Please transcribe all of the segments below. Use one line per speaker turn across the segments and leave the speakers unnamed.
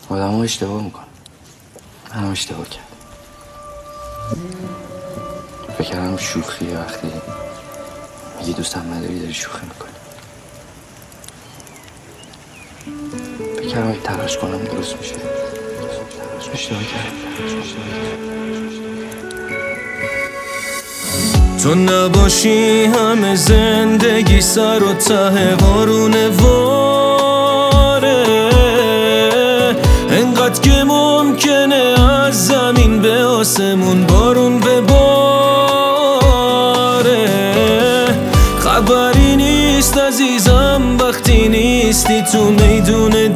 آدم ها اشتباه میکنن. منم اشتباه کردم. فکر کردم شوخیه وقتی میگی دوستم نداری داری شوخی میکنی. فکر کردم اگه تلاش کنم درست میشه. اشتباه کردم.
تو نباشی همه زندگی سر و ته بارونه واره، انقدر که ممکنه از زمین به آسمون بارون بباره. خبری نیست عزیزم وقتی نیستی تو میدون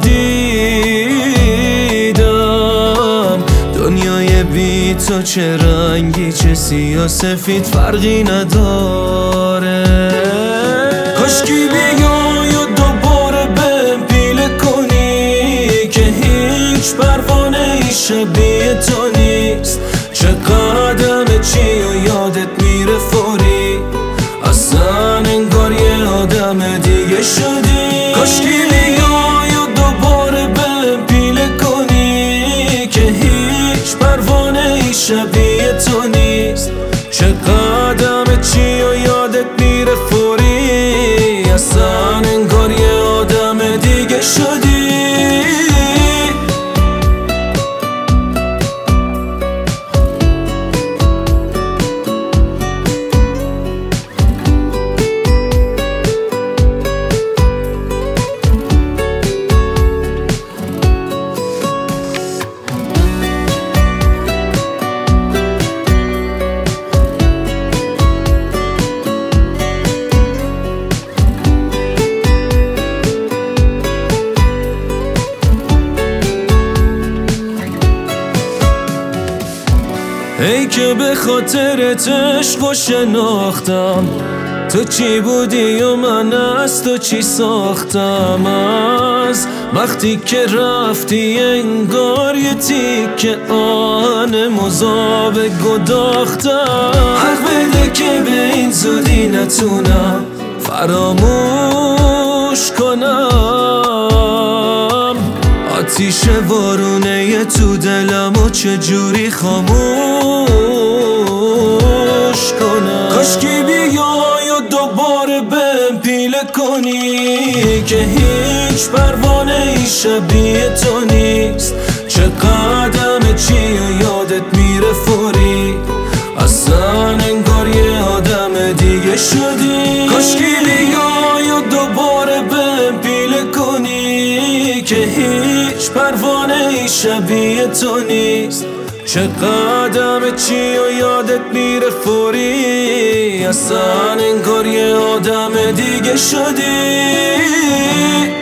دیدم. دنیای بی تو چه رنگی چه سیاه سفید فرقی نداره. کاشکی بیای و دوباره بهم پیله کنی که هیچ پروانه ای شبیه تو نیست. چه قدم چی و یادت میره فوری، اصلا انگار یه آدم دیگه شدی. کاشکی بیای و دوباره بهم پیله کنی که هیچ پروانه ای شبیه تو نیست. چه قدم چی و یادت میره فوری، اصلا انگار یه آدم دیگه شدی. ای که به خاطرت عشق و شناختم، تو چی بودی و من از تو چی ساختم. از وقتی که رفتی انگار یه تیکه آن مذاب گداختم. حق بده که به این زودی نتونم فراموش کنم. آتیش وارونه یه تو دلم و چجوری خاموش کنم. کاشکی بیای و دوباره بهم پیله کنی که هیچ پروانه ای شبیه تو نیست. چه قدم چی و یادت میره فوری، اصلا انگار یه آدم دیگه شدی. کاشکی بیای و دوباره بهم پیله کنی که هیچ پروانه ای شبیه تو نیست. چه قدم چی و یادت میره فوری، اصلا انگار یه آدم دیگه شدی.